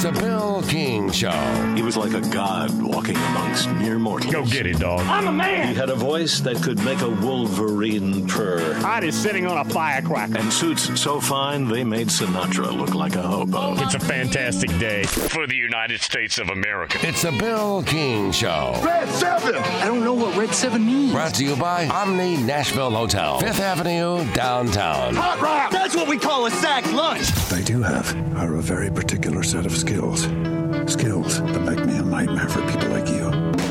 the Bill King Show. He was like a god walking amongst mere mortals. Go get it, dog. I'm a man. He had a voice that could make a wolverine purr. Hot is sitting on a firecracker. And suits so fine, they made Sinatra look like a hobo. It's a fantastic day for the United States of America. It's the Bill King Show. Red 7. I don't know what Red 7 means. Brought to you by Omni Nashville Hotel, 5th Avenue, downtown. Hot rock. That's what we call a sack lunch. They do have are a very particular set of skills. Skills that make me a nightmare for people like you.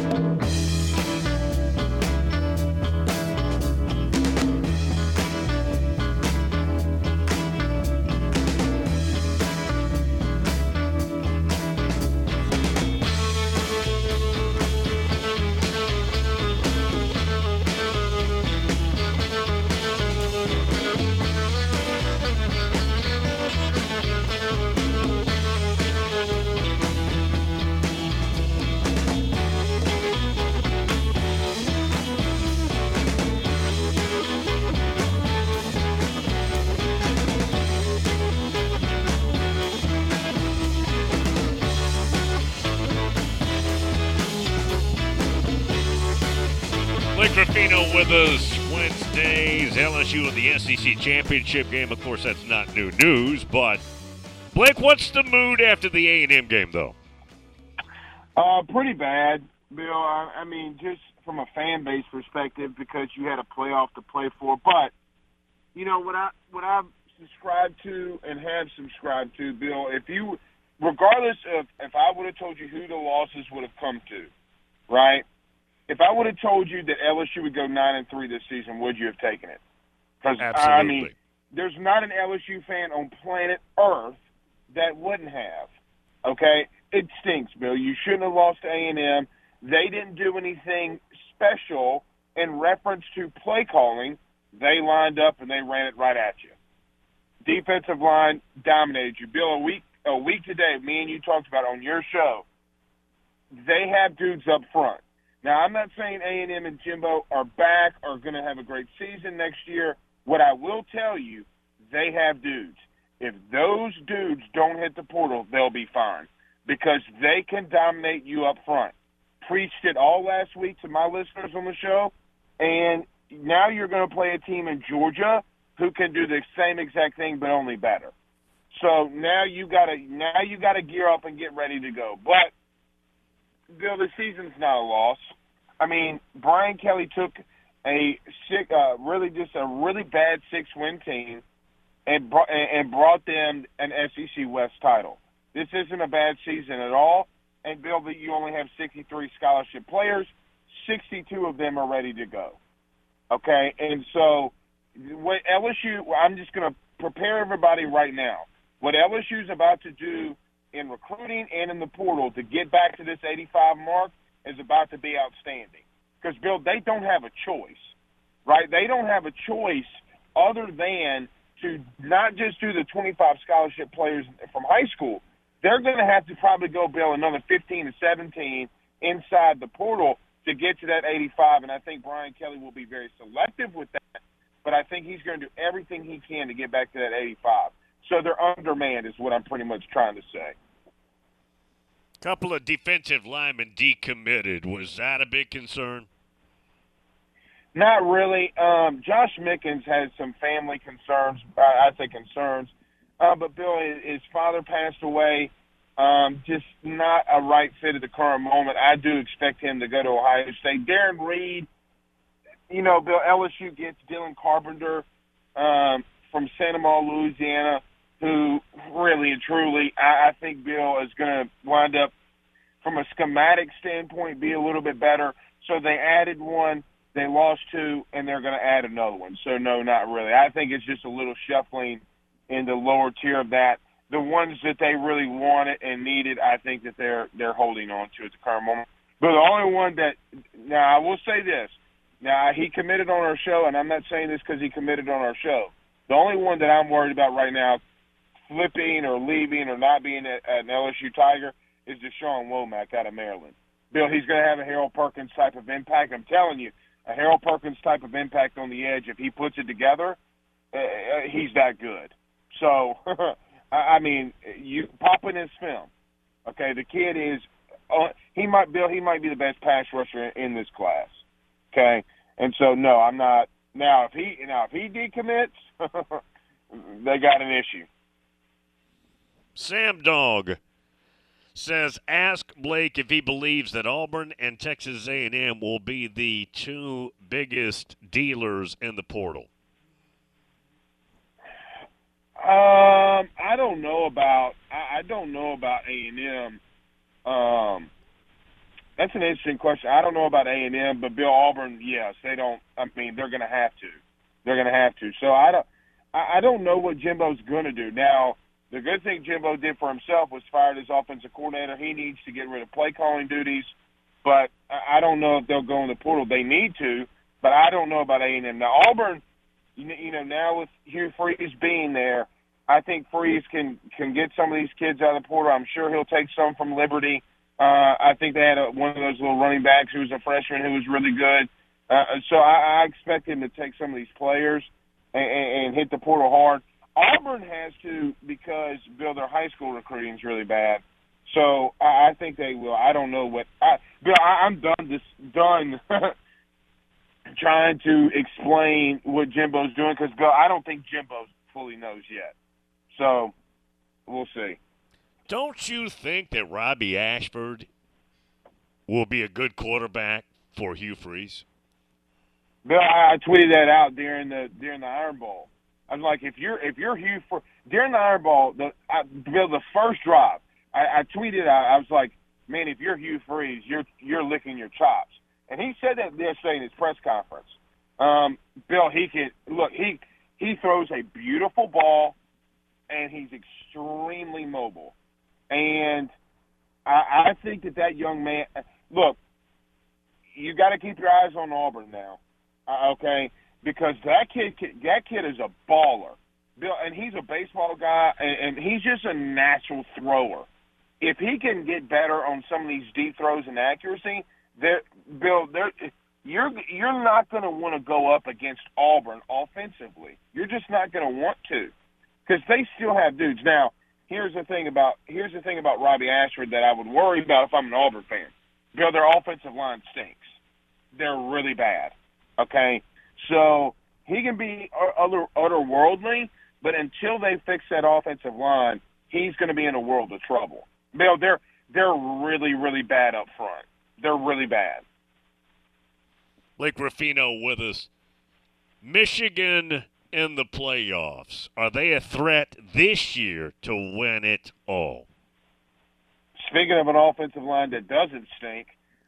Blake Ruffino with us Wednesdays, LSU in the SEC championship game. Of course, that's not new news, but Blake, what's the mood after the A&M game, though? Pretty bad, Bill. I mean, just from a fan base perspective, because you had a playoff to play for. But you know what I've subscribed to and have subscribed to, Bill. Regardless of if I would have told you who the losses would have come to, right? If I would have told you that LSU would go 9-3 this season, would you have taken it? Because I mean, there's not an LSU fan on planet Earth that wouldn't have. Okay, it stinks, Bill. You shouldn't have lost to A&M. They didn't do anything special in reference to play calling. They lined up and they ran it right at you. Defensive line dominated you, Bill. A week today, me and you talked about on your show. They have dudes up front. Now, I'm not saying A&M and Jimbo are back or going to have a great season next year. What I will tell you, they have dudes. If those dudes don't hit the portal, they'll be fine because they can dominate you up front. Preached it all last week to my listeners on the show, and now you're going to play a team in Georgia who can do the same exact thing but only better. So now you got to gear up and get ready to go. But Bill, the season's not a loss. I mean, Brian Kelly took a really bad 6-win team and brought them an SEC West title. This isn't a bad season at all. And Bill, you only have 63 scholarship players. 62 of them are ready to go. Okay, and so what LSU, I'm just going to prepare everybody right now. What LSU is about to do in recruiting and in the portal to get back to this 85 mark is about to be outstanding. Because, Bill, they don't have a choice, right? They don't have a choice other than to not just do the 25 scholarship players from high school. They're going to have to probably go, Bill, another 15 to 17 inside the portal to get to that 85, and I think Brian Kelly will be very selective with that, but I think he's going to do everything he can to get back to that 85. So they're undermanned is what I'm pretty much trying to say. Couple of defensive linemen decommitted. Was that a big concern? Not really. Josh Mickens has some family concerns. I say concerns. But, Bill, his father passed away. Just not a right fit at the current moment. I do expect him to go to Ohio State. Darren Reed, you know, Bill, LSU gets Dylan Carpenter from Santa Maria, Louisiana, who really and truly I think, Bill, is going to wind up, from a schematic standpoint, be a little bit better. So they added one, they lost two, and they're going to add another one. So, no, not really. I think it's just a little shuffling in the lower tier of that. The ones that they really wanted and needed, I think that they're holding on to at the current moment. But the only one that – now, I will say this. Now, he committed on our show, and I'm not saying this because he committed on our show. The only one that I'm worried about right now, flipping or leaving or not being an LSU Tiger, is Deshaun Womack out of Maryland. Bill, he's going to have a Harold Perkins type of impact. I'm telling you, a Harold Perkins type of impact on the edge. If he puts it together, he's that good. So, I mean, you pop in his film. Okay, the kid is he might be the best pass rusher in this class. Okay, and so no, I'm not. Now if he decommits, they got an issue. Sam Dog says, ask Blake if he believes that Auburn and Texas A&M will be the two biggest dealers in the portal. I don't know about A&M. That's an interesting question. I don't know about A&M, but Bill, Auburn, yes, they don't. I mean, they're going to have to. They're going to have to. So I don't know what Jimbo's going to do. Now, the good thing Jimbo did for himself was fired his offensive coordinator. He needs to get rid of play calling duties, but I don't know if they'll go in the portal. They need to, but I don't know about A&M. Now, Auburn, you know, now with Hugh Freeze being there, I think Freeze can get some of these kids out of the portal. I'm sure he'll take some from Liberty. I think they had one of those little running backs who was a freshman who was really good. So I expect him to take some of these players and hit the portal hard. Auburn has to because, Bill, their high school recruiting is really bad. So I think they will. I don't know what Bill, I'm done trying to explain what Jimbo's doing because, Bill, I don't think Jimbo fully knows yet. So we'll see. Don't you think that Robbie Ashford will be a good quarterback for Hugh Freeze? Bill, I tweeted that out during the Iron Bowl. I'm like, if you're Hugh for during the Iron Bowl, Bill, the first drive, I tweeted out. I was like, man, if you're Hugh Freeze, you're licking your chops. And he said that yesterday in his press conference. Bill, he throws a beautiful ball, and he's extremely mobile. And I think that young man. Look, you got to keep your eyes on Auburn now, okay? Because that kid is a baller, Bill, and he's a baseball guy, and he's just a natural thrower. If he can get better on some of these deep throws and accuracy, Bill, you're not going to want to go up against Auburn offensively. You're just not going to want to, because they still have dudes. Now, here's the thing about Robbie Ashford that I would worry about if I'm an Auburn fan. Bill, their offensive line stinks. They're really bad. Okay. So he can be otherworldly, but until they fix that offensive line, he's going to be in a world of trouble. Bill, they're really, really bad up front. They're really bad. Blake Ruffino with us. Michigan in the playoffs. Are they a threat this year to win it all? Speaking of an offensive line that doesn't stink,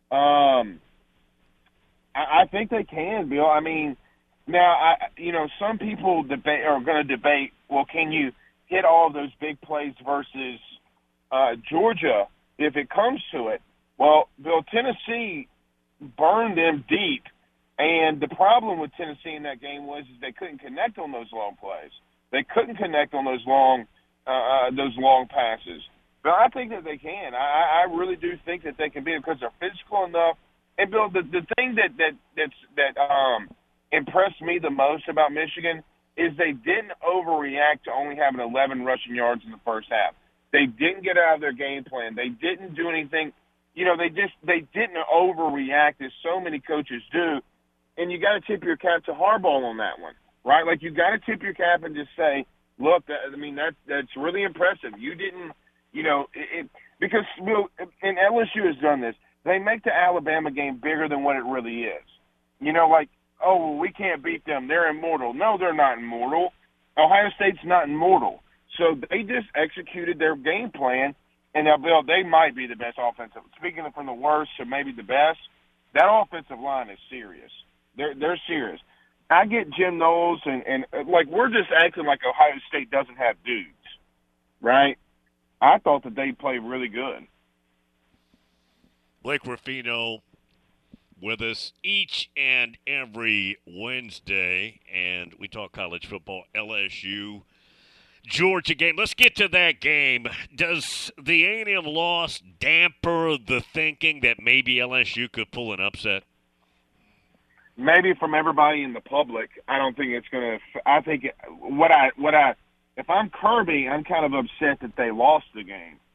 I think they can, Bill. I mean, now, some people are going to debate, well, can you hit all of those big plays versus Georgia if it comes to it? Well, Bill, Tennessee burned them deep, and the problem with Tennessee in that game was they couldn't connect on those long plays. They couldn't connect on those long passes. But I think that they can. I really do think that they can be because they're physical enough. And Bill, the thing that impressed me the most about Michigan is they didn't overreact to only having 11 rushing yards in the first half. They didn't get out of their game plan. They didn't do anything. They didn't overreact as so many coaches do. And you got to tip your cap to Harbaugh on that one, right? Like, you got to tip your cap and just say, look, that's really impressive. You didn't, because and LSU has done this. They make the Alabama game bigger than what it really is. We can't beat them. They're immortal. No, they're not immortal. Ohio State's not immortal. So they just executed their game plan, and they might be the best offensive. Speaking from the worst to maybe the best, that offensive line is serious. They're serious. I get Jim Knowles, and we're just acting like Ohio State doesn't have dudes, right? I thought that they played really good. Blake Ruffino with us each and every Wednesday, and we talk college football, LSU, Georgia game. Let's get to that game. Does the A&M loss damper the thinking that maybe LSU could pull an upset? Maybe from everybody in the public. I don't think it's going to. I think if I'm Kirby, I'm kind of upset that they lost the game.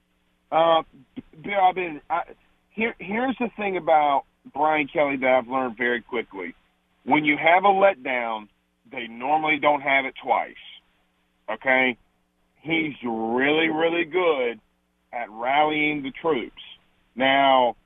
Bill, here's the thing about Brian Kelly that I've learned very quickly. When you have a letdown, they normally don't have it twice. Okay? He's really, really good at rallying the troops. Now,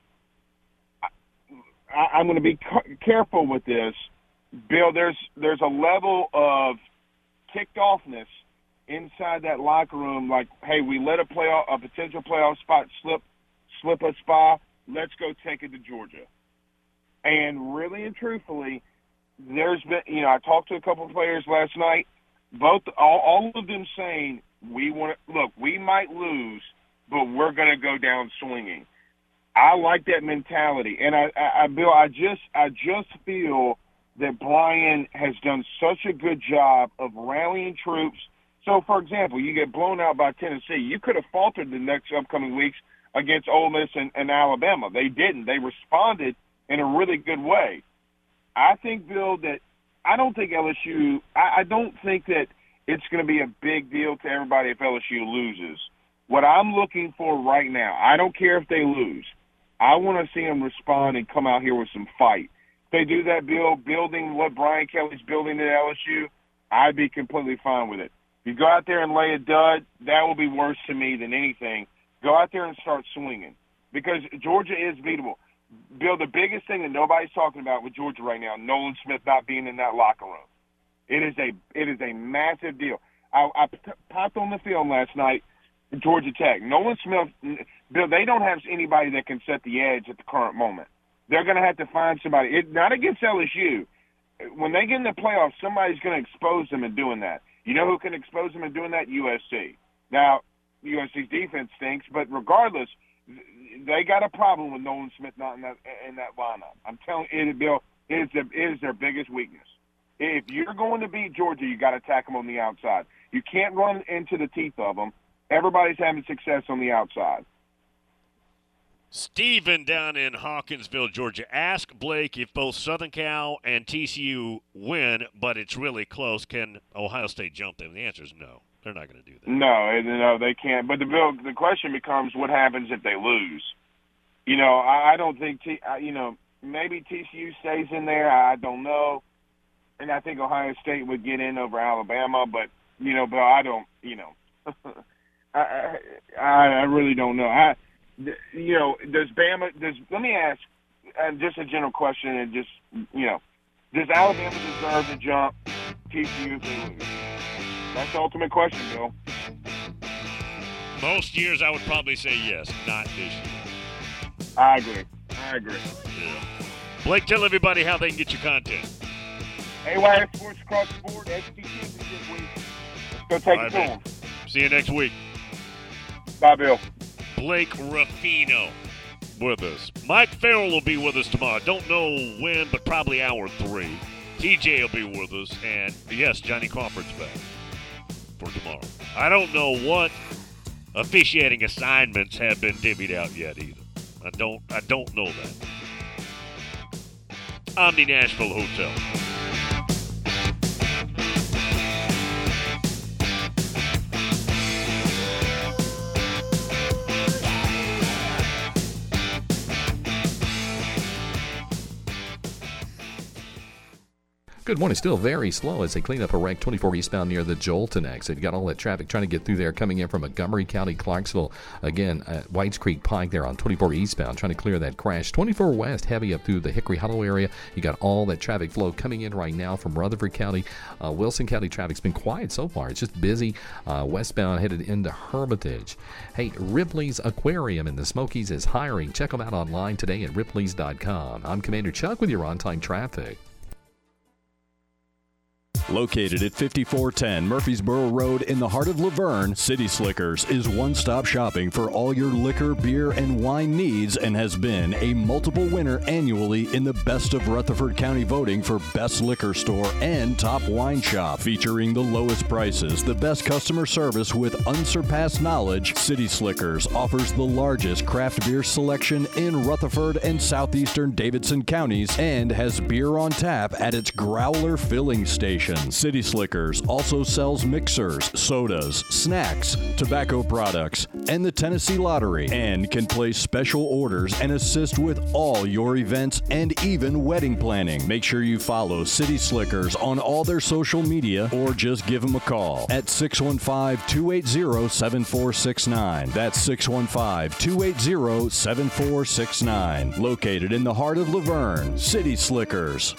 I'm going to be careful with this. Bill, there's a level of ticked offness inside that locker room, like, hey, we let a potential playoff spot slip us by. Let's go take it to Georgia. And really and truthfully, there's been, I talked to a couple of players last night, all of them saying, we might lose, but we're going to go down swinging. I like that mentality. And Bill, I just feel that Brian has done such a good job of rallying troops. So, for example, you get blown out by Tennessee. You could have faltered the next upcoming weeks against Ole Miss and Alabama. They didn't. They responded in a really good way. I think, Bill, that I don't think LSU – I don't think that it's going to be a big deal to everybody if LSU loses. What I'm looking for right now, I don't care if they lose. I want to see them respond and come out here with some fight. If they do that, Bill, building what Brian Kelly's building at LSU, I'd be completely fine with it. You go out there and lay a dud, that will be worse to me than anything. Go out there and start swinging because Georgia is beatable. Bill, the biggest thing that nobody's talking about with Georgia right now, Nolan Smith not being in that locker room. It is a massive deal. I popped on the film last night, Georgia Tech. Nolan Smith, Bill, they don't have anybody that can set the edge at the current moment. They're going to have to find somebody. Not against LSU. When they get in the playoffs, somebody's going to expose them in doing that. You know who can expose them in doing that? USC. Now, USC's defense stinks, but regardless, they got a problem with Nolan Smith not in that lineup. I'm telling you, Bill, it is their biggest weakness. If you're going to beat Georgia, you got to attack them on the outside. You can't run into the teeth of them. Everybody's having success on the outside. Steven down in Hawkinsville, Georgia. Ask Blake if both Southern Cal and TCU win, but it's really close. Can Ohio State jump them? The answer is no. They're not going to do that. No, they can't. But the question becomes, what happens if they lose? I don't think maybe TCU stays in there. I don't know. And I think Ohio State would get in over Alabama, but I don't. I really don't know. Does Bama? Let me ask just a general question, and does Alabama deserve to jump TCU if they lose? That's the ultimate question, Bill. Most years I would probably say yes, not this year. I agree. Yeah. Blake, tell everybody how they can get your content. AYS Sports Across the Board, SEC Championship Week. Let's go take it to them. See you next week. Bye, Bill. Blake Ruffino with us. Mike Farrell will be with us tomorrow. Don't know when, but probably hour 3. TJ will be with us, and yes, Johnny Crawford's back for tomorrow. I don't know what officiating assignments have been divvied out yet either. I don't know that. Omni Nashville Hotel. Good morning. Still very slow as they clean up a wreck 24 eastbound near the Jolton exit. You got all that traffic trying to get through there coming in from Montgomery County, Clarksville. Again, at Whites Creek Pike there on 24 eastbound trying to clear that crash. 24 west heavy up through the Hickory Hollow area. You got all that traffic flow coming in right now from Rutherford County. Wilson County traffic's been quiet so far. It's just busy westbound headed into Hermitage. Hey, Ripley's Aquarium in the Smokies is hiring. Check them out online today at ripleys.com. I'm Commander Chuck with your on-time traffic. Located at 5410 Murfreesboro Road in the heart of Laverne, City Slickers is one-stop shopping for all your liquor, beer, and wine needs and has been a multiple winner annually in the Best of Rutherford County voting for Best Liquor Store and Top Wine Shop. Featuring the lowest prices, the best customer service with unsurpassed knowledge, City Slickers offers the largest craft beer selection in Rutherford and southeastern Davidson counties and has beer on tap at its Growler filling station. Downs. City Slickers also sells mixers, sodas, snacks, tobacco products, and the Tennessee Lottery, and can place special orders and assist with all your events and even wedding planning. Make sure you follow City Slickers on all their social media or just give them a call at 615-280-7469. That's 615-280-7469. Located in the heart of Laverne, City Slickers.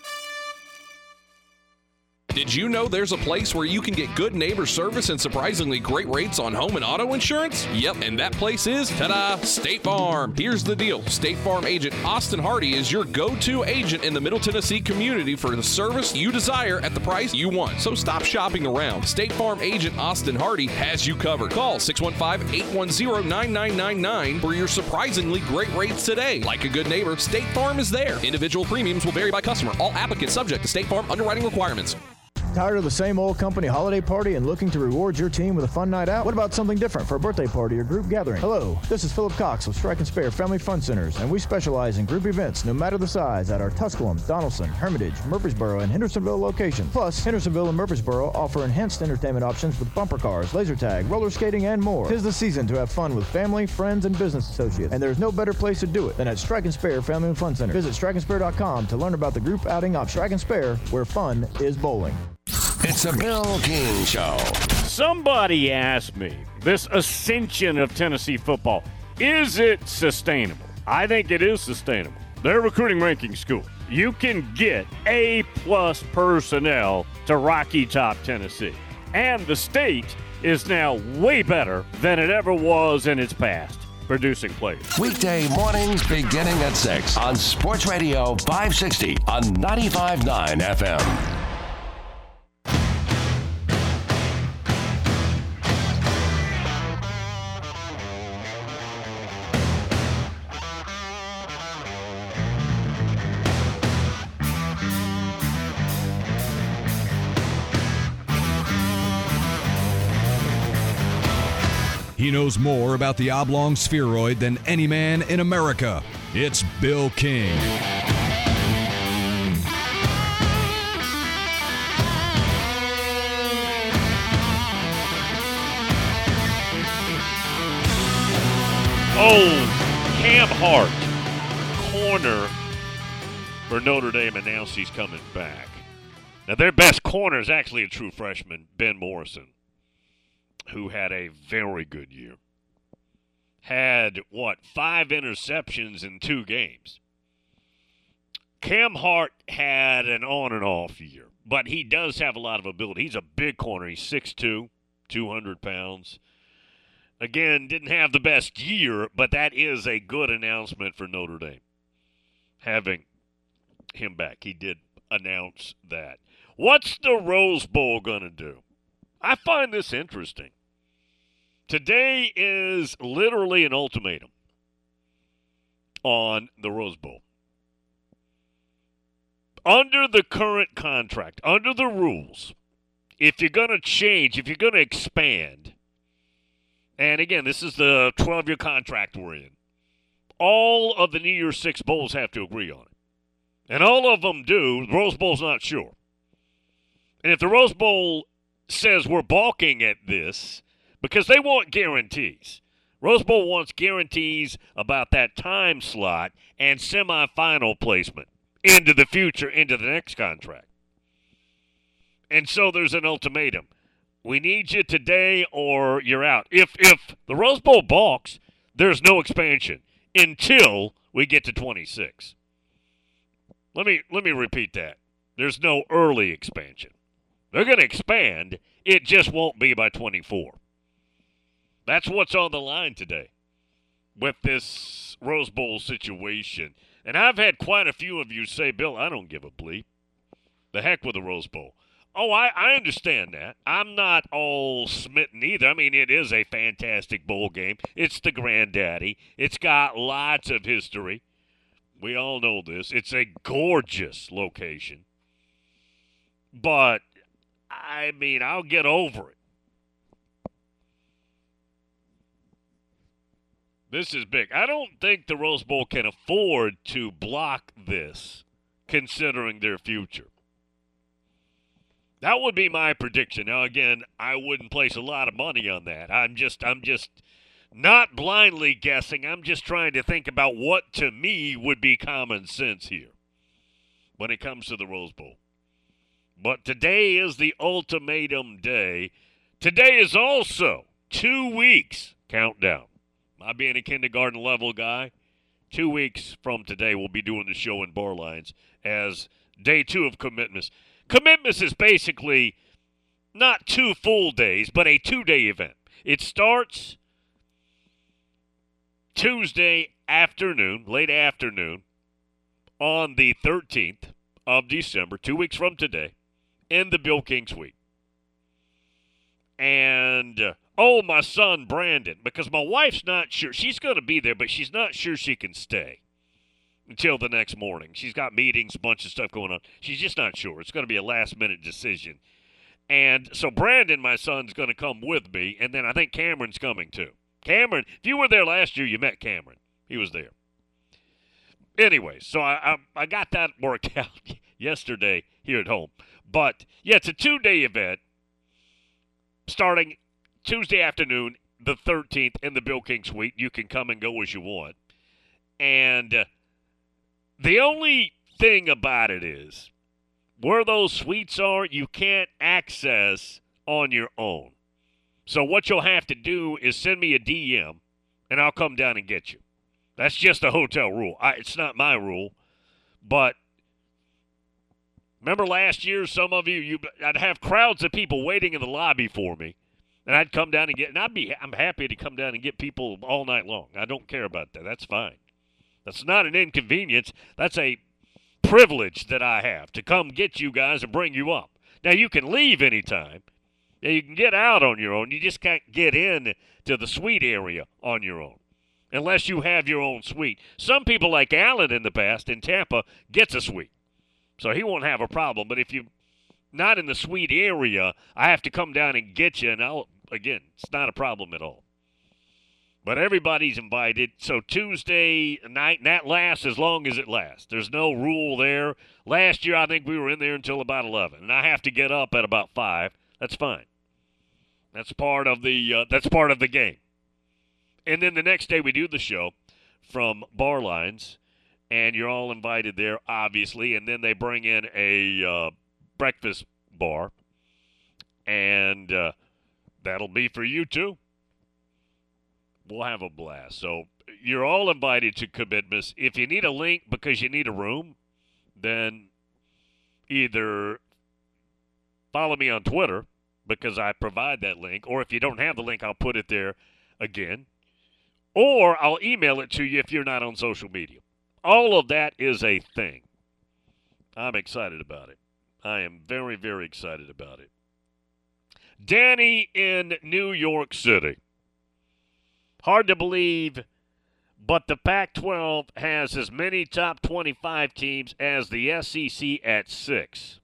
Did you know there's a place where you can get good neighbor service and surprisingly great rates on home and auto insurance? Yep, and that place is, ta-da, State Farm. Here's the deal. State Farm agent Austin Hardy is your go-to agent in the Middle Tennessee community for the service you desire at the price you want. So stop shopping around. State Farm agent Austin Hardy has you covered. Call 615-810-9999 for your surprisingly great rates today. Like a good neighbor, State Farm is there. Individual premiums will vary by customer. All applicants subject to State Farm underwriting requirements. Tired of the same old company holiday party and looking to reward your team with a fun night out? What about something different for a birthday party or group gathering? Hello, this is Philip Cox of Strike and Spare Family Fun Centers, and we specialize in group events no matter the size at our Tusculum, Donaldson, Hermitage, Murfreesboro, and Hendersonville locations. Plus, Hendersonville and Murfreesboro offer enhanced entertainment options with bumper cars, laser tag, roller skating, and more. 'Tis the season to have fun with family, friends, and business associates, and there's no better place to do it than at Strike and Spare Family Fun Center. Visit strikeandspare.com to learn about the group outing option. Strike and Spare, where fun is bowling. It's a Bill King Show. Somebody asked me, this ascension of Tennessee football, is it sustainable? I think it is sustainable. Their recruiting ranking school. You can get A-plus personnel to Rocky Top, Tennessee. And the state is now way better than it ever was in its past, producing players. Weekday mornings beginning at 6 on Sports Radio 560 on 95.9 FM. He knows more about the oblong spheroid than any man in America. It's Bill King. Oh, Cam Hart, corner for Notre Dame, announced he's coming back. Now, their best corner is actually a true freshman, Ben Morrison, who had a very good year. Had, 5 interceptions in 2 games. Cam Hart had an on and off year, but he does have a lot of ability. He's a big corner. He's 6'2", 200 pounds. Again, didn't have the best year, but that is a good announcement for Notre Dame, having him back. He did announce that. What's the Rose Bowl going to do? I find this interesting. Today is literally an ultimatum on the Rose Bowl. Under the current contract, under the rules, if you're going to change, if you're going to expand, and again, this is the 12-year contract we're in, all of the New Year's Six Bowls have to agree on it. And all of them do. The Rose Bowl's not sure. And if the Rose Bowl says we're balking at this, because they want guarantees. Rose Bowl wants guarantees about that time slot and semifinal placement into the future, into the next contract. And so there's an ultimatum. We need you today or you're out. If the Rose Bowl balks, there's no expansion until we get to 26. Let me repeat that. There's no early expansion. They're going to expand. It just won't be by 24. That's what's on the line today with this Rose Bowl situation. And I've had quite a few of you say, Bill, I don't give a bleep. The heck with the Rose Bowl. Oh, I understand that. I'm not all smitten either. I mean, it is a fantastic bowl game. It's the granddaddy. It's got lots of history. We all know this. It's a gorgeous location. But, I mean, I'll get over it. This is big. I don't think the Rose Bowl can afford to block this, considering their future. That would be my prediction. Now, again, I wouldn't place a lot of money on that. I'm just not blindly guessing. I'm just trying to think about what, to me, would be common sense here when it comes to the Rose Bowl. But today is the ultimatum day. Today is also 2 weeks countdown. My being a kindergarten level guy, 2 weeks from today we'll be doing the show in Bar Lines as day 2 of Commitments. Commitments is basically not 2 full days, but a 2-day event. It starts Tuesday afternoon, late afternoon, on the 13th of December, 2 weeks from today, in the Bill King Suite. And, my son Brandon, because my wife's not sure. She's going to be there, but she's not sure she can stay until the next morning. She's got meetings, a bunch of stuff going on. She's just not sure. It's going to be a last-minute decision. And so Brandon, my son's going to come with me, and then I think Cameron's coming too. Cameron, if you were there last year, you met Cameron. He was there. Anyway, so I got that worked out yesterday here at home. But, yeah, it's a 2-day event starting Tuesday afternoon, the 13th, in the Bill King Suite. You can come and go as you want. And the only thing about it is, where those suites are, you can't access on your own. So what you'll have to do is send me a DM, and I'll come down and get you. That's just a hotel rule. It's not my rule. But remember last year, some of I'd have crowds of people waiting in the lobby for me, and I'd come down and get, and I'm happy to come down and get people all night long. I don't care about that. That's fine. That's not an inconvenience. That's a privilege that I have to come get you guys and bring you up. Now, you can leave anytime. Now, you can get out on your own. You just can't get in to the suite area on your own unless you have your own suite. Some people, like Alan in the past in Tampa, gets a suite, so he won't have a problem. But if you're not in the suite area, I have to come down and get you, and again, it's not a problem at all. But everybody's invited. So Tuesday night, and that lasts as long as it lasts. There's no rule there. Last year, I think we were in there until about 11, and I have to get up at about 5. That's fine. That's part of the game. And then the next day we do the show from Bar Lines, and you're all invited there, obviously. And then they bring in a breakfast bar, and that'll be for you too. We'll have a blast. So you're all invited to Commitments. If you need a link because you need a room, then either follow me on Twitter because I provide that link, or if you don't have the link, I'll put it there again, or I'll email it to you if you're not on social media. All of that is a thing. I'm excited about it. I am very, very excited about it. Danny in New York City. Hard to believe, but the Pac-12 has as many top 25 teams as the SEC at 6.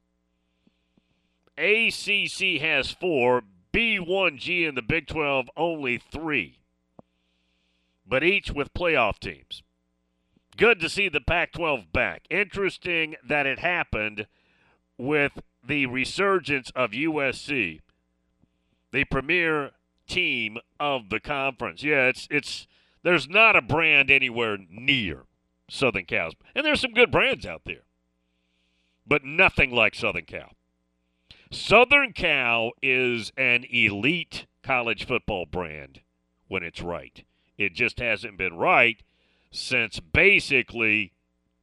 ACC has 4, B1G and the Big 12 only 3, but each with playoff teams. Good to see the Pac-12 back. Interesting that it happened with the resurgence of USC, the premier team of the conference. Yeah, it's there's not a brand anywhere near Southern Cal. And there's some good brands out there, but nothing like Southern Cal. Southern Cal is an elite college football brand when it's right. It just hasn't been right since basically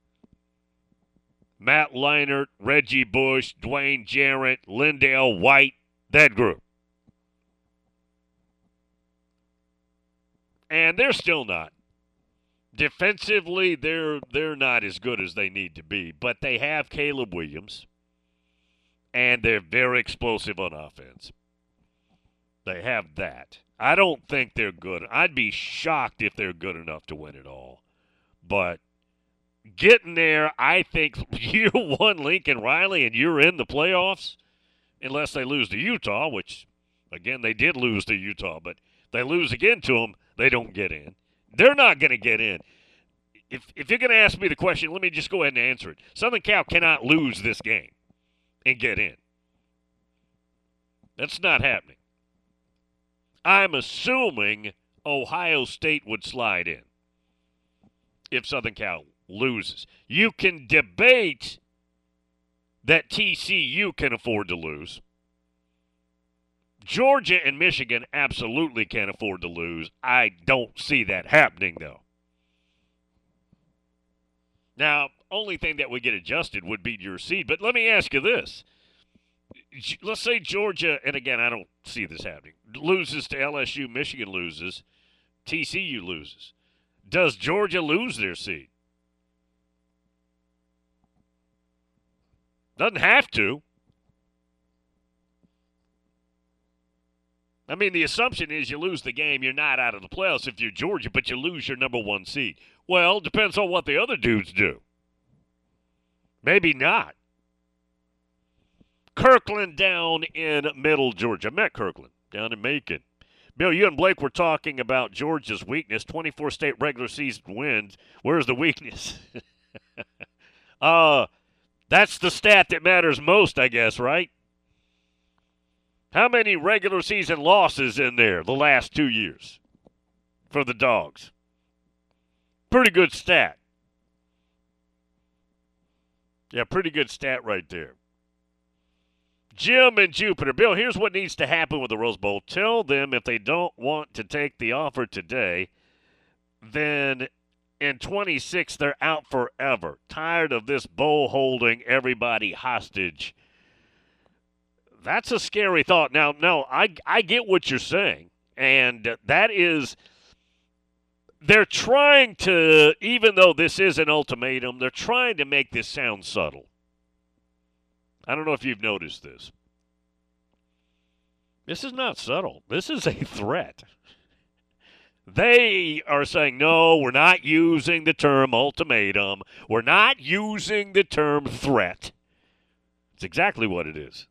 Matt Leinart, Reggie Bush, Dwayne Jarrett, Lindale White, that group. And they're still not. Defensively, they're not as good as they need to be, but they have Caleb Williams, and they're very explosive on offense. They have that. I don't think they're good. I'd be shocked if they're good enough to win it all. But getting there, I think year one, Lincoln Riley, and you're in the playoffs, unless they lose to Utah, which, again, they did lose to Utah, but they lose again to them, they don't get in. They're not going to get in. If you're going to ask me the question, let me just go ahead and answer it. Southern Cal cannot lose this game and get in. That's not happening. I'm assuming Ohio State would slide in if Southern Cal loses. You can debate that TCU can afford to lose. Georgia and Michigan absolutely can't afford to lose. I don't see that happening, though. Now, only thing that would get adjusted would be your seed. But let me ask you this. Let's say Georgia, and again, I don't see this happening, loses to LSU, Michigan loses, TCU loses. Does Georgia lose their seed? Doesn't have to. I mean, the assumption is you lose the game, you're not out of the playoffs if you're Georgia, but you lose your number one seed. Well, depends on what the other dudes do. Maybe not. Kirkland down in Middle Georgia. Met Kirkland down in Macon. Bill, you and Blake were talking about Georgia's weakness, 24 state regular season wins. Where's the weakness? That's the stat that matters most, I guess, right? How many regular season losses in there the last 2 years for the Dogs? Pretty good stat. Yeah, pretty good stat right there. Jim and Jupiter. Bill, here's what needs to happen with the Rose Bowl. Tell them if they don't want to take the offer today, then in 26 they're out forever. Tired of this bowl holding everybody hostage. That's a scary thought. Now, no, I get what you're saying, and that is they're trying to, even though this is an ultimatum, they're trying to make this sound subtle. I don't know if you've noticed this. This is not subtle. This is a threat. They are saying, no, we're not using the term ultimatum. We're not using the term threat. It's exactly what it is.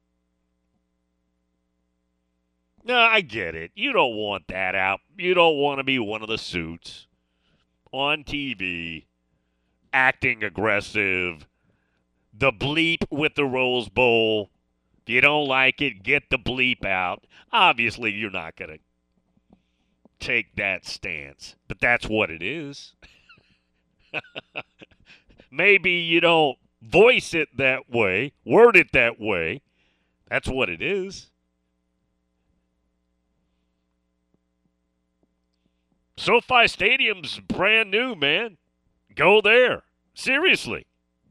No, I get it. You don't want that out. You don't want to be one of the suits on TV acting aggressive. The bleep with the Rose Bowl. If you don't like it, get the bleep out. Obviously, you're not going to take that stance, but that's what it is. Maybe you don't voice it that way, word it that way. That's what it is. SoFi Stadium's brand new, man. Go there. Seriously.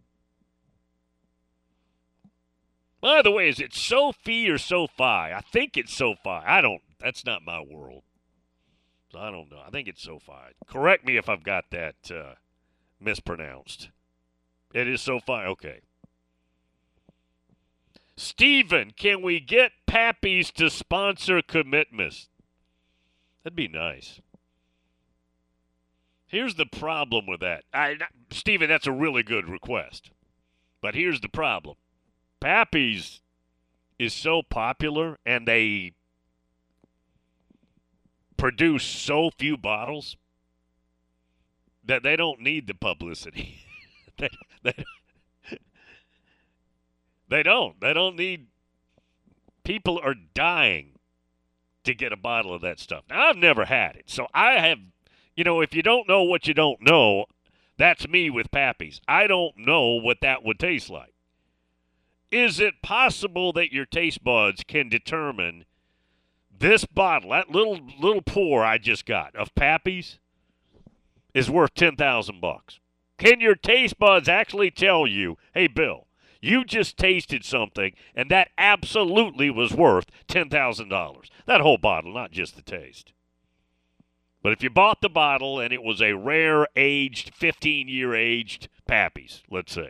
By the way, is it SoFi or SoFi? I think it's SoFi. That's not my world. So I don't know. I think it's SoFi. Correct me if I've got that mispronounced. It is SoFi? Okay. Steven, can we get Pappy's to sponsor Commitments? That'd be nice. Here's the problem with that. Steven, that's a really good request. But here's the problem. Pappy's is so popular and they produce so few bottles that they don't need the publicity. They don't. They don't need. People are dying to get a bottle of that stuff. Now, I've never had it. So I have, if you don't know what you don't know, that's me with Pappy's. I don't know what that would taste like. Is it possible that your taste buds can determine this bottle, that little pour I just got of Pappy's, is worth $10,000? Can your taste buds actually tell you, hey, Bill, you just tasted something, and that absolutely was worth $10,000? That whole bottle, not just the taste. But if you bought the bottle and it was a rare aged, 15-year aged Pappy's, let's say,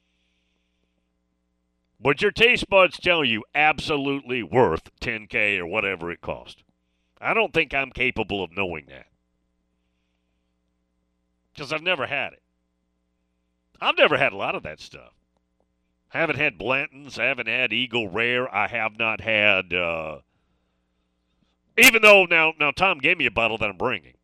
would your taste buds tell you absolutely worth $10K or whatever it cost? I don't think I'm capable of knowing that. Because I've never had it. I've never had a lot of that stuff. I haven't had Blanton's. I haven't had Eagle Rare. I have not had, even though now Tom gave me a bottle that I'm bringing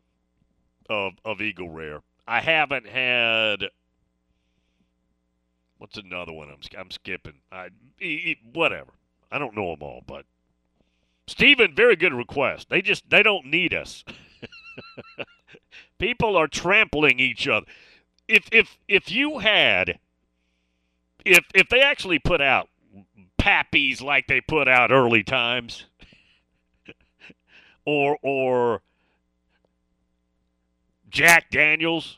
of Eagle Rare. I haven't had What's another one I'm skipping? Whatever. I don't know them all, but Steven, very good request. They don't need us. People are trampling each other. If they actually put out Pappies like they put out Early Times, or Jack Daniels,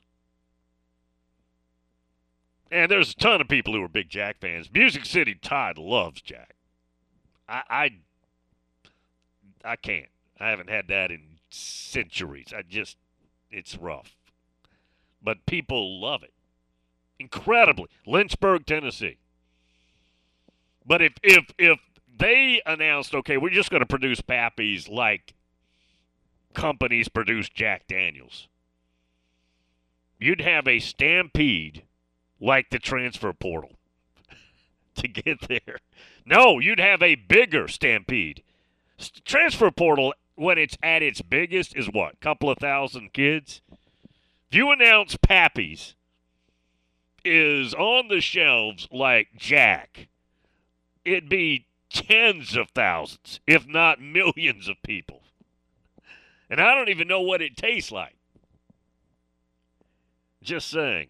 and there's a ton of people who are big Jack fans. Music City Todd loves Jack. I can't. I haven't had that in centuries. It's rough. But people love it. Incredibly. Lynchburg, Tennessee. But if they announced, okay, we're just going to produce Pappies like companies produce Jack Daniels, you'd have a stampede like the transfer portal to get there. No, you'd have a bigger stampede. Transfer portal, when it's at its biggest, is what? Couple of thousand kids? If you announce Pappies is on the shelves like Jack, it'd be tens of thousands, if not millions of people. And I don't even know what it tastes like. Just saying.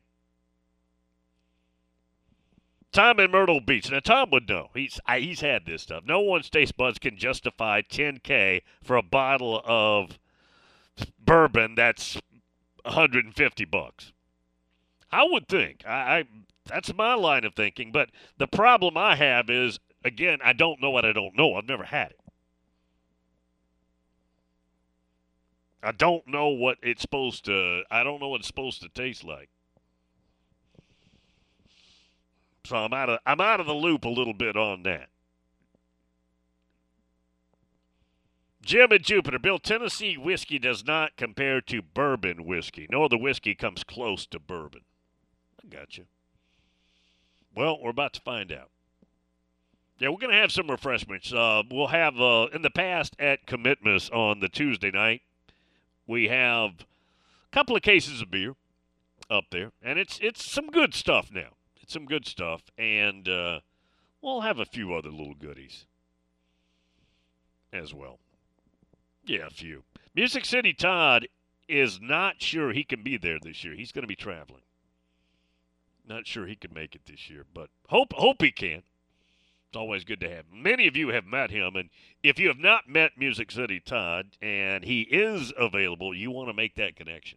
Tom in Myrtle Beach. Now, Tom would know. He's had this stuff. No one's taste buds can justify $10K for a bottle of bourbon that's $150. I would think. That's my line of thinking. But the problem I have is, again, I don't know what I don't know. I've never had it. I don't know what it's supposed to taste like. So I'm out of the loop a little bit on that. Jim and Jupiter. Bill, Tennessee whiskey does not compare to bourbon whiskey. No other whiskey comes close to bourbon. I got you. Well, we're about to find out. Yeah, we're going to have some refreshments. We'll have, in the past at Commitmas on the Tuesday night, we have a couple of cases of beer up there. And it's some good stuff now. It's some good stuff. And we'll have a few other little goodies as well. Yeah, a few. Music City Todd is not sure he can be there this year. He's going to be traveling. Not sure he can make it this year, but hope he can. It's always good to have him. Many of you have met him, and if you have not met Music City Todd and he is available, you want to make that connection.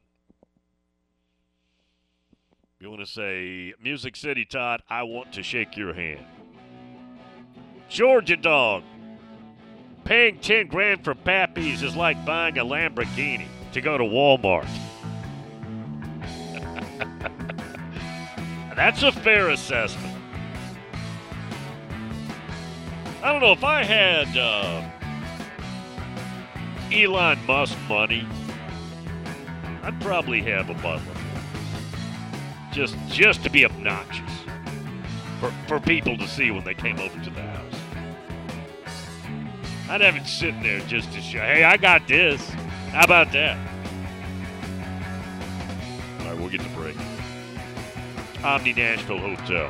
You want to say, Music City Todd, I want to shake your hand. Georgia Dog. Paying $10,000 for Pappies is like buying a Lamborghini to go to Walmart. That's a fair assessment. I don't know, if I had Elon Musk money, I'd probably have a butler. Just to be obnoxious. For people to see when they came over to the house. I'd have it sitting there just to show, hey, I got this. How about that? All right, we'll get to break. Omni Nashville Hotel.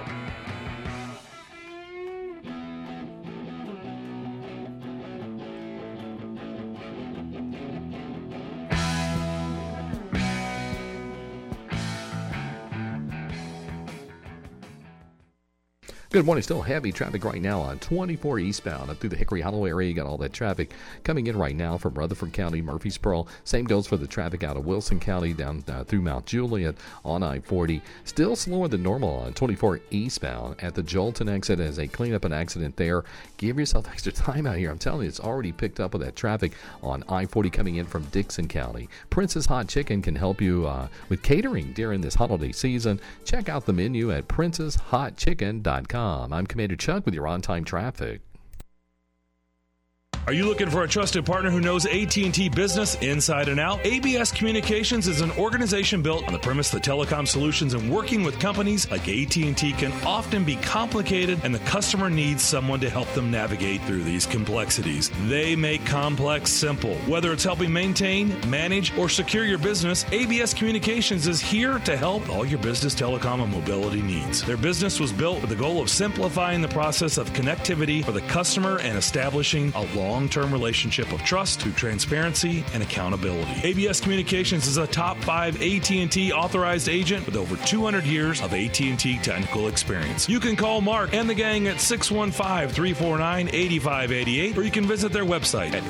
Good morning. Still heavy traffic right now on 24 eastbound up through the Hickory Hollow area. You got all that traffic coming in right now from Rutherford County, Murfreesboro. Same goes for the traffic out of Wilson County down through Mount Juliet on I-40. Still slower than normal on 24 eastbound at the Jolton exit as they clean up an accident there. Give yourself extra time out here. I'm telling you, it's already picked up with that traffic on I-40 coming in from Dixon County. Prince's Hot Chicken can help you with catering during this holiday season. Check out the menu at princeshotchicken.com. I'm Commander Chuck with your on-time traffic. Are you looking for a trusted partner who knows AT&T business inside and out? ABS Communications is an organization built on the premise that telecom solutions and working with companies like AT&T can often be complicated, and the customer needs someone to help them navigate through these complexities. They make complex simple. Whether it's helping maintain, manage, or secure your business, ABS Communications is here to help all your business, telecom, and mobility needs. Their business was built with the goal of simplifying the process of connectivity for the customer and establishing a long-term relationship of trust through transparency and accountability. ABS Communications is a top 5 AT&T authorized agent with over 200 years of AT&T technical experience. You can call Mark and the gang at 615-349-8588, or you can visit their website at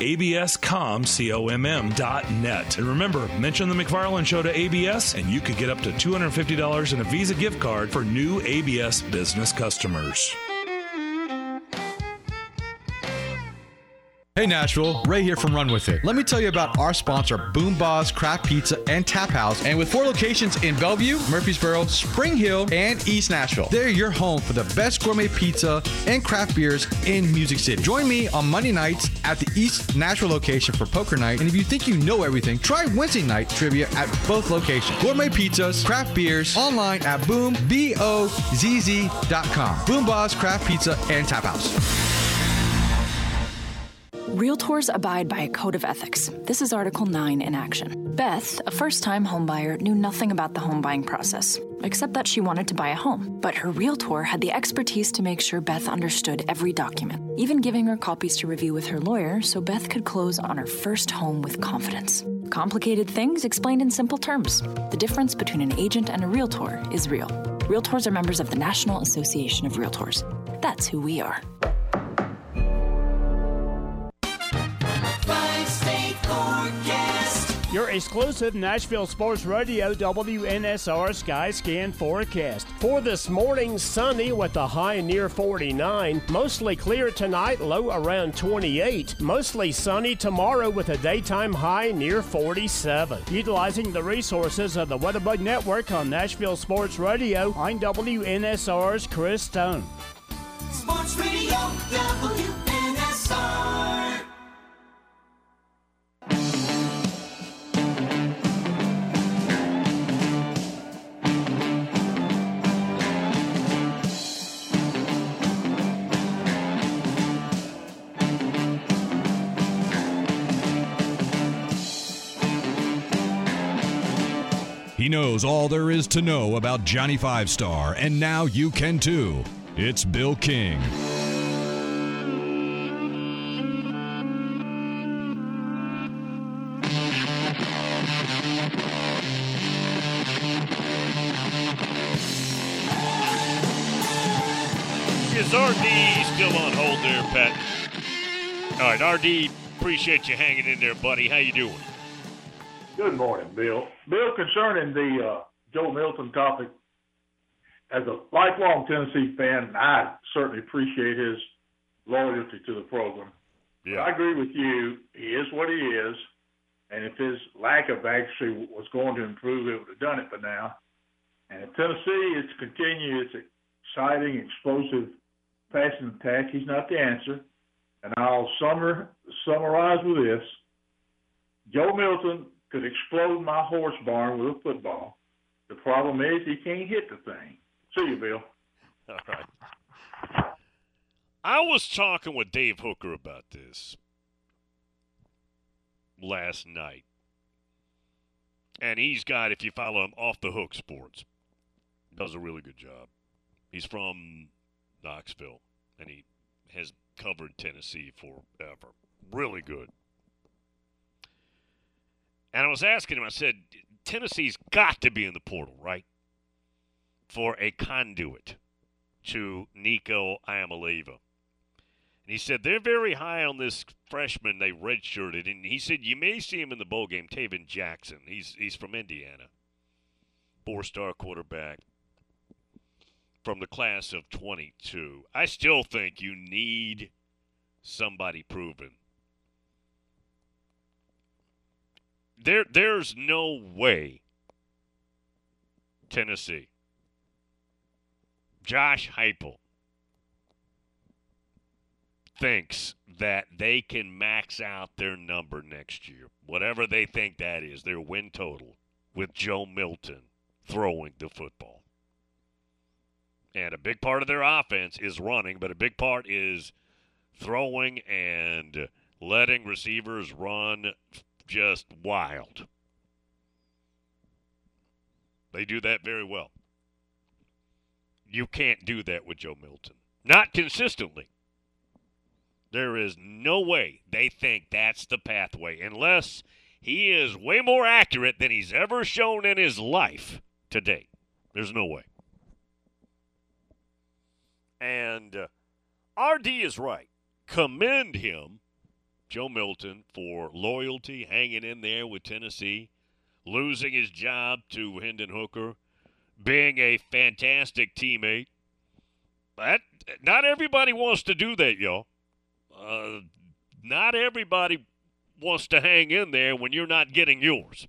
abscomm.net. And remember, mention the McFarland Show to ABS, and you could get up to $250 in a Visa gift card for new ABS business customers. Hey Nashville, Ray here from Run With It. Let me tell you about our sponsor, Boom Boss Craft Pizza and Tap House. And with 4 locations in Bellevue, Murfreesboro, Spring Hill, and East Nashville, they're your home for the best gourmet pizza and craft beers in Music City. Join me on Monday nights at the East Nashville location for poker night. And if you think you know everything, try Wednesday night trivia at both locations. Gourmet pizzas, craft beers, online at BoomBozz.com. Boom Boss Craft Pizza and Tap House. Realtors abide by a code of ethics. This is Article 9 in action. Beth, a first-time homebuyer, knew nothing about the home buying process, except that she wanted to buy a home. But her realtor had the expertise to make sure Beth understood every document, even giving her copies to review with her lawyer so Beth could close on her first home with confidence. Complicated things explained in simple terms. The difference between an agent and a realtor is real. Realtors are members of the National Association of Realtors. That's who we are. Your exclusive Nashville Sports Radio WNSR Sky Scan forecast. For this morning, sunny with a high near 49. Mostly clear tonight, low around 28. Mostly sunny tomorrow with a daytime high near 47. Utilizing the resources of the WeatherBug Network on Nashville Sports Radio, I'm WNSR's Chris Stone. Sports Radio WNSR. He knows all there is to know about Johnny Five Star, and now you can too. It's Bill King. Is RD still on hold there, Pat? All right, RD, appreciate you hanging in there, buddy. How you doing? Good morning, Bill. Bill, concerning the Joe Milton topic, as a lifelong Tennessee fan, I certainly appreciate his loyalty to the program. Yeah. I agree with you. He is what he is, and if his lack of accuracy was going to improve, it would have done it by now. And in Tennessee, it's continued. It's exciting, explosive passing attack. He's not the answer. And I'll summarize with this. Joe Milton could explode my horse barn with a football. The problem is he can't hit the thing. See you, Bill. All right. I was talking with Dave Hooker about this last night. And he's got, if you follow him, Off the Hook Sports. Does a really good job. He's from Knoxville, and he has covered Tennessee forever. Really good. And I was asking him, I said, Tennessee's got to be in the portal, right? For a conduit to Nico Iamaleava. And he said, they're very high on this freshman they redshirted. And he said, you may see him in the bowl game, Taven Jackson. He's from Indiana. 4-star quarterback from the class of 22. I still think you need somebody proven. There's no way Tennessee, Josh Heupel, thinks that they can max out their number next year, whatever they think that is, their win total, with Joe Milton throwing the football. And a big part of their offense is running, but a big part is throwing and letting receivers run just wild. They do that very well. You can't do that with Joe Milton. Not consistently. There is no way they think that's the pathway unless he is way more accurate than he's ever shown in his life to date. There's no way. And RD is right. Commend him, Joe Milton, for loyalty, hanging in there with Tennessee, losing his job to Hendon Hooker, being a fantastic teammate. But not everybody wants to do that, y'all. Not everybody wants to hang in there when you're not getting yours.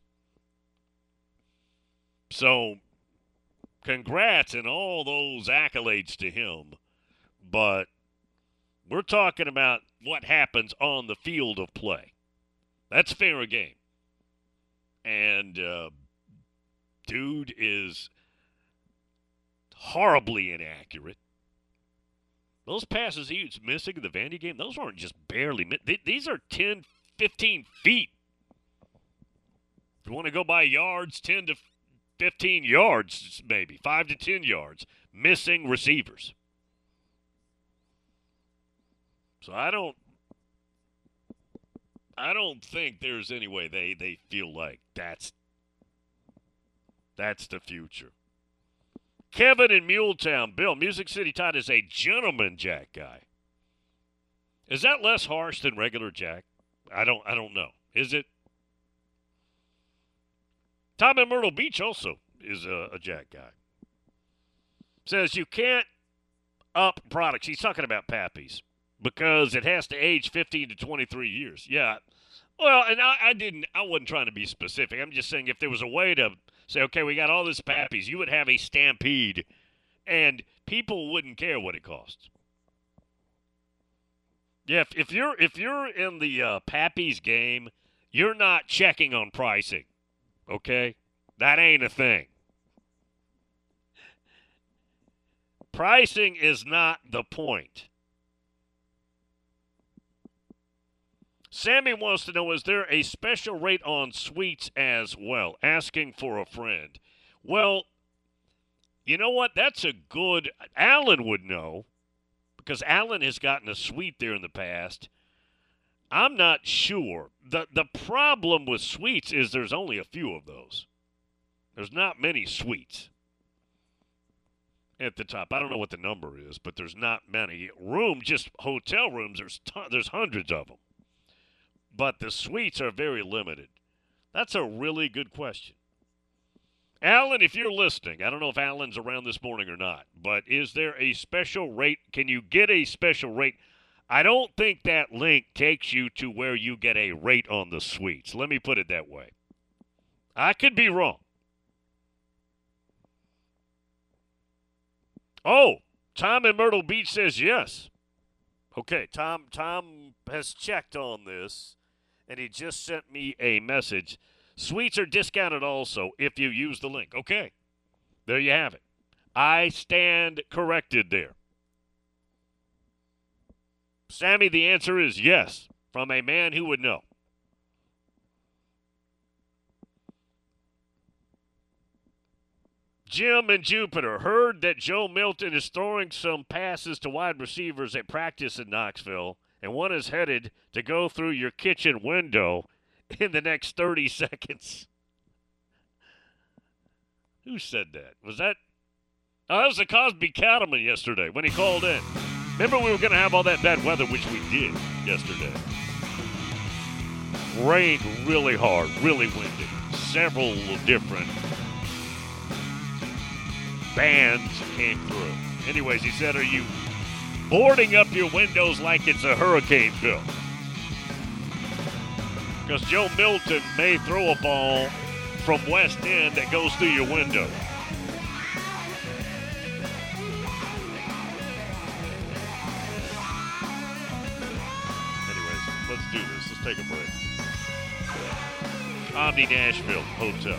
So, congrats and all those accolades to him. But we're talking about what happens on the field of play. That's fair game. And dude is horribly inaccurate. Those passes he was missing in the Vandy game, those aren't just barely these are 10, 15 feet. If you want to go by yards, 10 to 15 yards maybe, 5 to 10 yards, missing receivers. So I don't think there's any way they feel like that's the future. Kevin in Muletown. Bill, Music City Todd is a gentleman jack guy. Is that less harsh than regular jack? I don't know. Is it? Tom in Myrtle Beach also is a jack guy. Says you can't up products. He's talking about Pappy's because it has to age 15 to 23 years. Yeah. Well, and I wasn't trying to be specific. I'm just saying if there was a way to say, okay, we got all this Pappy's, you would have a Stampede, and people wouldn't care what it costs. Yeah, if you're in the Pappy's game, you're not checking on pricing, okay? That ain't a thing. Pricing is not the point. Sammy wants to know, is there a special rate on sweets as well? Asking for a friend. Well, you know what? That's a good – Alan would know because Alan has gotten a suite there in the past. I'm not sure. The problem with suites is there's only a few of those. There's not many suites at the top. I don't know what the number is, but there's not many. Just hotel rooms, there's hundreds of them. But the suites are very limited. That's a really good question. Alan, if you're listening, I don't know if Alan's around this morning or not, but is there a special rate? Can you get a special rate? I don't think that link takes you to where you get a rate on the suites. Let me put it that way. I could be wrong. Oh, Tom in Myrtle Beach says yes. Okay, Tom has checked on this. And he just sent me a message. Suites are discounted also if you use the link. Okay, there you have it. I stand corrected there. Sammy, the answer is yes, from a man who would know. Jim in Jupiter heard that Joe Milton is throwing some passes to wide receivers at practice in Knoxville. And one is headed to go through your kitchen window in the next 30 seconds. Who said that? Was that? Oh, that was the Cosby Cattleman yesterday when he called in. Remember we were going to have all that bad weather, which we did yesterday. Rained really hard, really windy. Several different bands came through. Anyways, he said, are you boarding up your windows like it's a hurricane, Bill? Because Joe Milton may throw a ball from West End that goes through your window. Omni Nashville Hotel.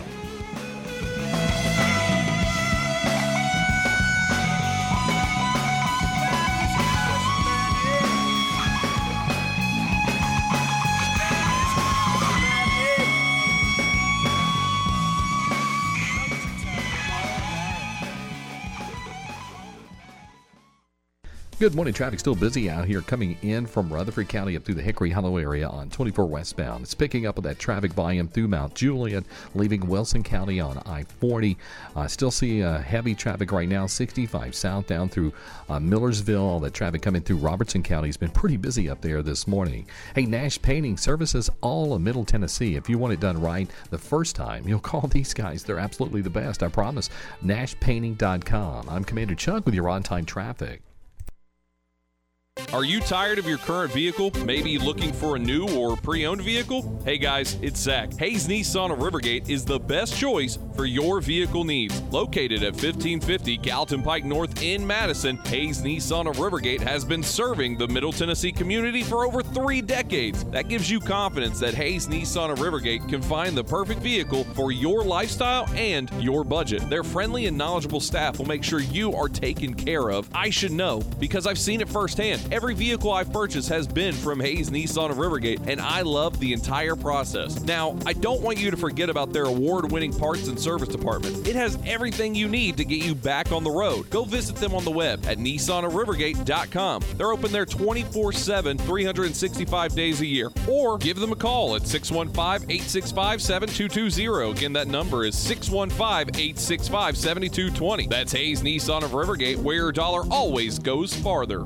Good morning. Traffic still busy out here coming in from Rutherford County up through the Hickory Hollow area on 24 westbound. It's picking up with that traffic volume through Mount Juliet, leaving Wilson County on I-40. Still see heavy traffic right now, 65 south down through Millersville. All that traffic coming through Robertson County has been pretty busy up there this morning. Hey, Nash Painting services all of Middle Tennessee. If you want it done right the first time, you'll call these guys. They're absolutely the best, I promise. NashPainting.com. I'm Commander Chuck with your on-time traffic. Are you tired of your current vehicle? Maybe looking for a new or pre-owned vehicle? Hey guys, it's Zach. Hayes Nissan of Rivergate is the best choice for your vehicle needs. Located at 1550 Gallatin Pike North in Madison, Hayes Nissan of Rivergate has been serving the Middle Tennessee community for over 3 decades. That gives you confidence that Hayes Nissan of Rivergate can find the perfect vehicle for your lifestyle and your budget. Their friendly and knowledgeable staff will make sure you are taken care of. I should know because I've seen it firsthand. Every vehicle I've purchased has been from Hayes Nissan of Rivergate, and I love the entire process. Now, I don't want you to forget about their award-winning parts and service department. It has everything you need to get you back on the road. Go visit them on the web at nissanofrivergate.com. They're open there 24/7, 365 days a year. Or give them a call at 615-865-7220. Again, that number is 615-865-7220. That's Hayes Nissan of Rivergate, where your dollar always goes farther.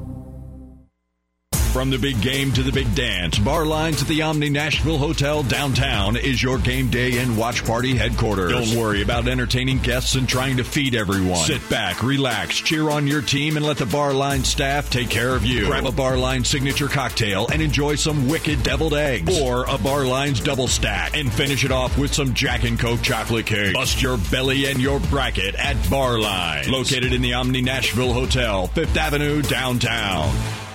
From the big game to the big dance, Bar Lines at the Omni Nashville Hotel downtown is your game day and watch party headquarters. Don't worry about entertaining guests and trying to feed everyone. Sit back, relax, cheer on your team, and let the Bar Line staff take care of you. Grab a Bar Line signature cocktail and enjoy some wicked deviled eggs. Or a Bar Line's double stack and finish it off with some Jack and Coke chocolate cake. Bust your belly and your bracket at Bar Lines. Located in the Omni Nashville Hotel, 5th Avenue, downtown.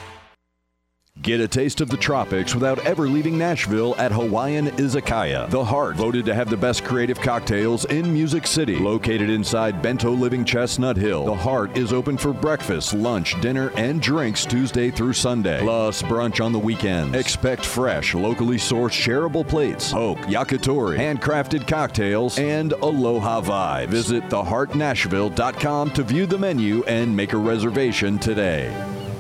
Get a taste of the tropics without ever leaving Nashville at Hawaiian Izakaya. The Heart, voted to have the best creative cocktails in Music City. Located inside Bento Living Chestnut Hill, The Heart is open for breakfast, lunch, dinner, and drinks Tuesday through Sunday, plus brunch on the weekends. Expect fresh, locally sourced shareable plates, poke, yakitori, handcrafted cocktails, and aloha vibe. Visit theheartnashville.com to view the menu and make a reservation today.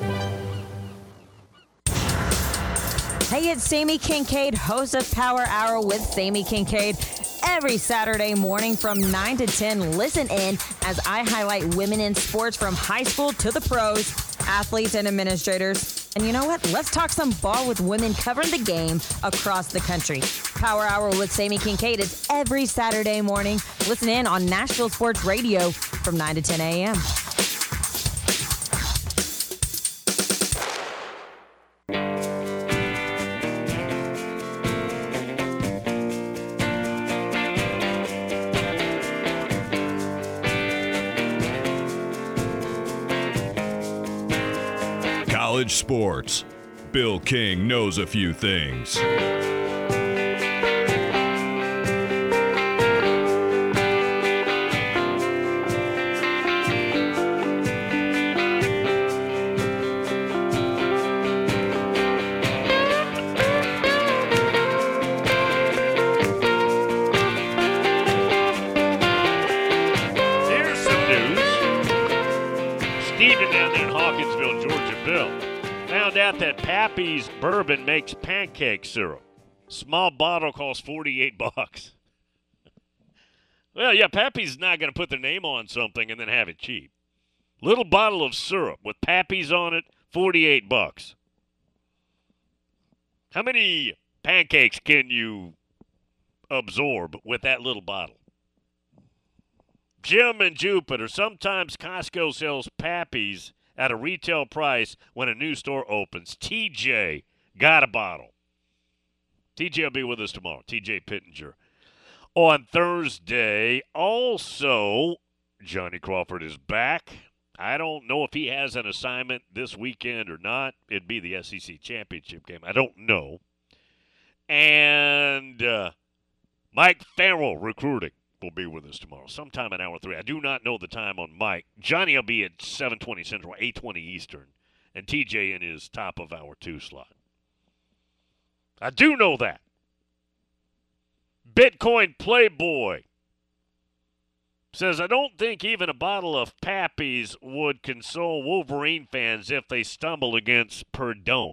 Hey, it's Sammy Kincaid, host of Power Hour with Sammy Kincaid. Every Saturday morning from 9 to 10, listen in as I highlight women in sports from high school to the pros, athletes and administrators. And you know what? Let's talk some ball with women covering the game across the country. Power Hour with Sammy Kincaid is every Saturday morning. Listen in on Nashville Sports Radio from 9 to 10 a.m. College sports. Bill King knows a few things. Here's some news. Steven down there in Hawkinsville, Georgia, Bill, found out that Pappy's Bourbon makes pancake syrup. Small bottle costs $48. Well, yeah, Pappy's not going to put their name on something and then have it cheap. Little bottle of syrup with Pappy's on it, $48. How many pancakes can you absorb with that little bottle? Jim and Jupiter, sometimes Costco sells Pappy's at a retail price when a new store opens. TJ got a bottle. TJ will be with us tomorrow. TJ Pittenger. On Thursday, also, Johnny Crawford is back. I don't know if he has an assignment this weekend or not. It'd be the SEC championship game. I don't know. And Mike Farrell, recruiting, will be with us tomorrow, sometime in hour 3. I do not know the time on Mike. Johnny will be at 7:20 Central, 8:20 Eastern, and TJ in his top of hour 2 slot. I do know that. Bitcoin Playboy says, I don't think even a bottle of Pappy's would console Wolverine fans if they stumble against Purdue.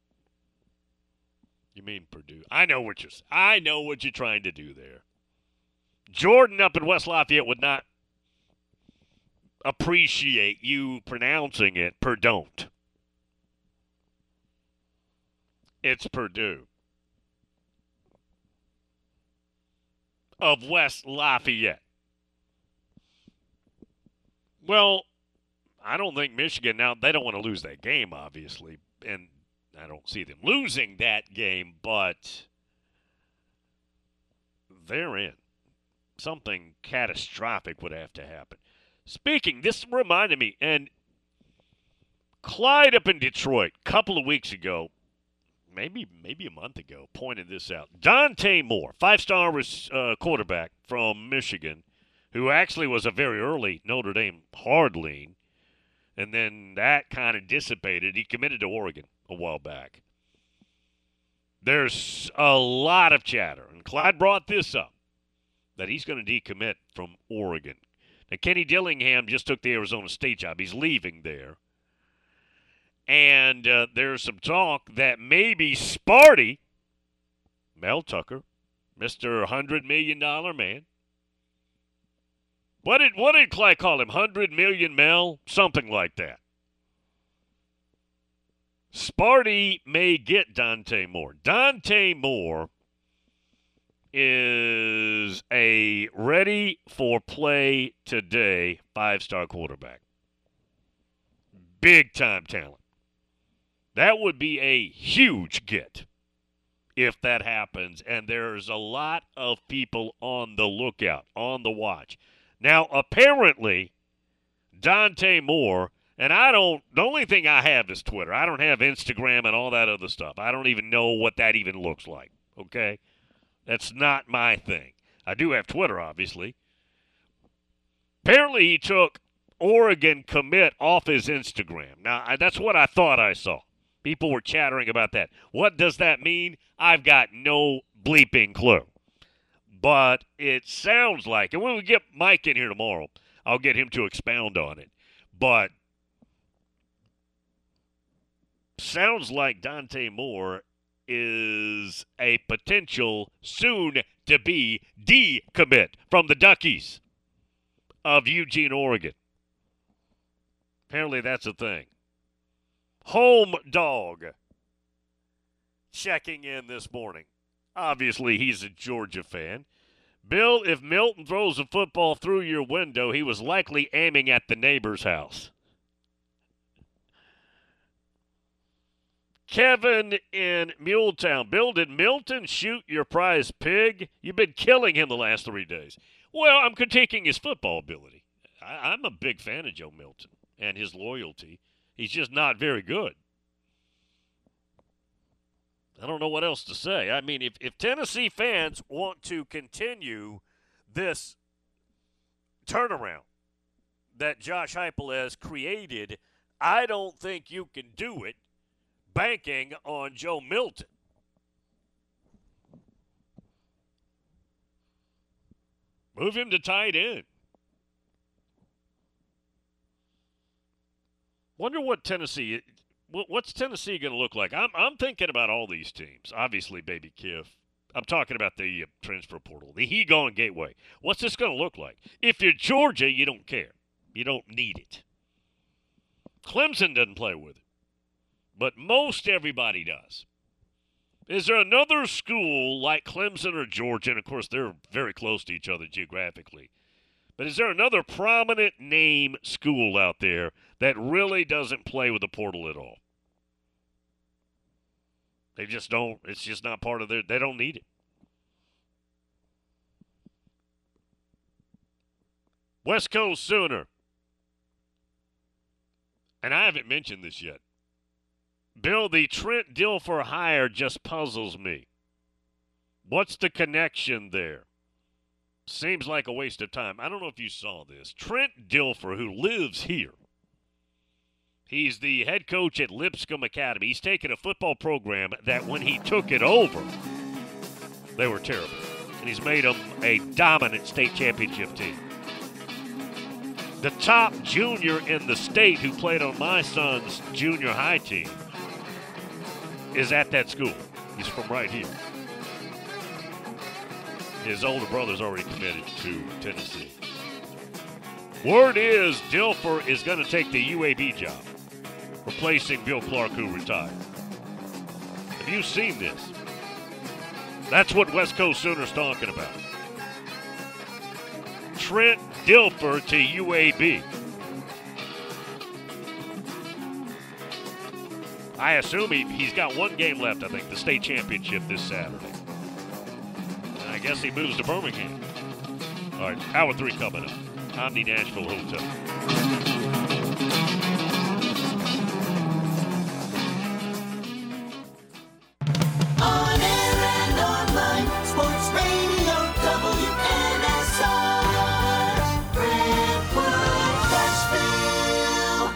You mean Purdue? I know what you're trying to do there. Jordan up in West Lafayette would not appreciate you pronouncing it Purdue. It's Purdue. Of West Lafayette. Well, I don't think Michigan, now they don't want to lose that game, obviously, and I don't see them losing that game, but they're in. Something catastrophic would have to happen. Speaking, this reminded me, and Clyde up in Detroit a couple of weeks ago, maybe a month ago, pointed this out. Dante Moore, 5-star quarterback from Michigan, who actually was a very early Notre Dame hardline, and then that kind of dissipated. He committed to Oregon a while back. There's a lot of chatter, and Clyde brought this up, that he's going to decommit from Oregon. Now, Kenny Dillingham just took the Arizona State job. He's leaving there. And there's some talk that maybe Sparty, Mel Tucker, Mr. $100 million man. What did Clay call him? 100 million Mel? Something like that. Sparty may get Dante Moore. Dante Moore is a ready-for-play today 5-star quarterback. Big-time talent. That would be a huge get if that happens, and there's a lot of people on the lookout, on the watch. Now, apparently, Dante Moore, and the only thing I have is Twitter. I don't have Instagram and all that other stuff. I don't even know what that even looks like, okay? That's not my thing. I do have Twitter, obviously. Apparently, he took Oregon commit off his Instagram. Now, that's what I thought I saw. People were chattering about that. What does that mean? I've got no bleeping clue. But it sounds like, and when we get Mike in here tomorrow, I'll get him to expound on it. But sounds like Dante Moore is a potential soon-to-be decommit from the Duckies of Eugene, Oregon. Apparently that's a thing. Home Dog checking in this morning. Obviously, he's a Georgia fan. Bill, if Milton throws a football through your window, he was likely aiming at the neighbor's house. Kevin in Muletown. Bill, did Milton shoot your prize pig? You've been killing him the last 3 days. Well, I'm critiquing his football ability. I'm a big fan of Joe Milton and his loyalty. He's just not very good. I don't know what else to say. I mean, if Tennessee fans want to continue this turnaround that Josh Heupel has created, I don't think you can do it banking on Joe Milton. Move him to tight end. Wonder what Tennessee, what's Tennessee going to look like? I'm thinking about all these teams. Obviously, Baby Kiff. I'm talking about the transfer portal, the He Gone Gateway. What's this going to look like? If you're Georgia, you don't care. You don't need it. Clemson doesn't play with it, but most everybody does. Is there another school like Clemson or Georgia? And, of course, they're very close to each other geographically. But is there another prominent name school out there that really doesn't play with the portal at all? They just don't. It's just not part of their – they don't need it. West Coast Sooner. And I haven't mentioned this yet. Bill, the Trent Dilfer hire just puzzles me. What's the connection there? seems like a waste of time. I don't know if you saw this. Trent Dilfer, who lives here, he's the head coach at Lipscomb Academy. He's taken a football program that when he took it over, they were terrible. And he's made them a dominant state championship team. The top junior in the state who played on my son's junior high team is at that school. He's from right here. His older brother's already committed to Tennessee. Word is Dilfer is going to take the UAB job, replacing Bill Clark, who retired. Have you seen this? That's what West Coast Sooners talking about. Trent Dilfer to UAB. I assume he's got one game left, I think, the state championship this Saturday. I guess he moves to Birmingham. All right, hour 3 coming up. Omni Nashville Hotel. On air and online, Sports Radio WNSR, Brentwood, Nashville.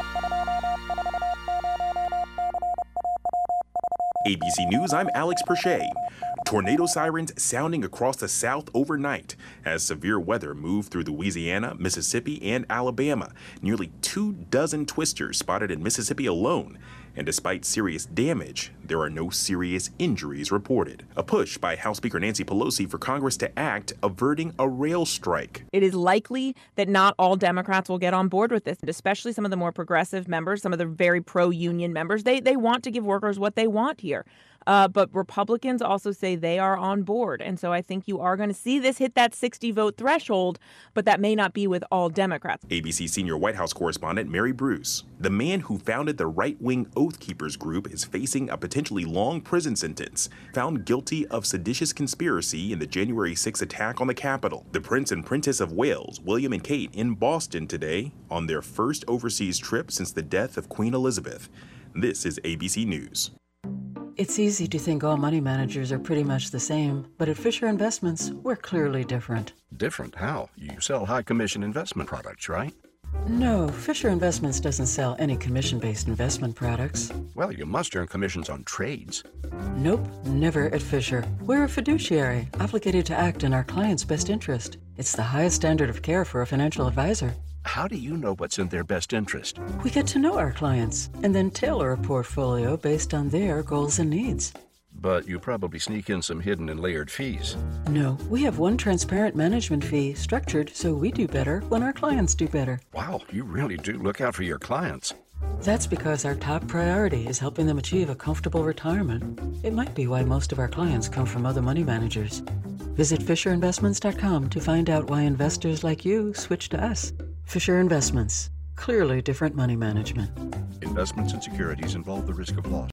ABC News, I'm Alex Perche. Tornado sirens sounding across the South overnight as severe weather moved through Louisiana, Mississippi, and Alabama. Nearly 24 twisters spotted in Mississippi alone. And despite serious damage, there are no serious injuries reported. A push by House Speaker Nancy Pelosi for Congress to act averting a rail strike. It is likely that not all Democrats will get on board with this, especially some of the more progressive members, some of the very pro-union members. They want to give workers what they want here. But Republicans also say they are on board. And so I think you are going to see this hit that 60-vote threshold, but that may not be with all Democrats. ABC senior White House correspondent Mary Bruce. The man who founded the right-wing Oath Keepers group is facing a potentially long prison sentence, found guilty of seditious conspiracy in the January 6 attack on the Capitol. The Prince and Princess of Wales, William and Kate, in Boston today on their first overseas trip since the death of Queen Elizabeth. This is ABC News. It's easy to think all money managers are pretty much the same, but at Fisher Investments, we're clearly different. Different? How? You sell high-commission investment products, right? No, Fisher Investments doesn't sell any commission-based investment products. Well, you must earn commissions on trades. Nope, never at Fisher. We're a fiduciary, obligated to act in our client's best interest. It's the highest standard of care for a financial advisor. How do you know what's in their best interest? We get to know our clients and then tailor a portfolio based on their goals and needs. But you probably sneak in some hidden and layered fees. No, we have one transparent management fee structured so we do better when our clients do better. Wow, you really do look out for your clients. That's because our top priority is helping them achieve a comfortable retirement. It might be why most of our clients come from other money managers. Visit FisherInvestments.com to find out why investors like you switch to us. Fisher Investments. Clearly different money management. Investments and securities involve the risk of loss.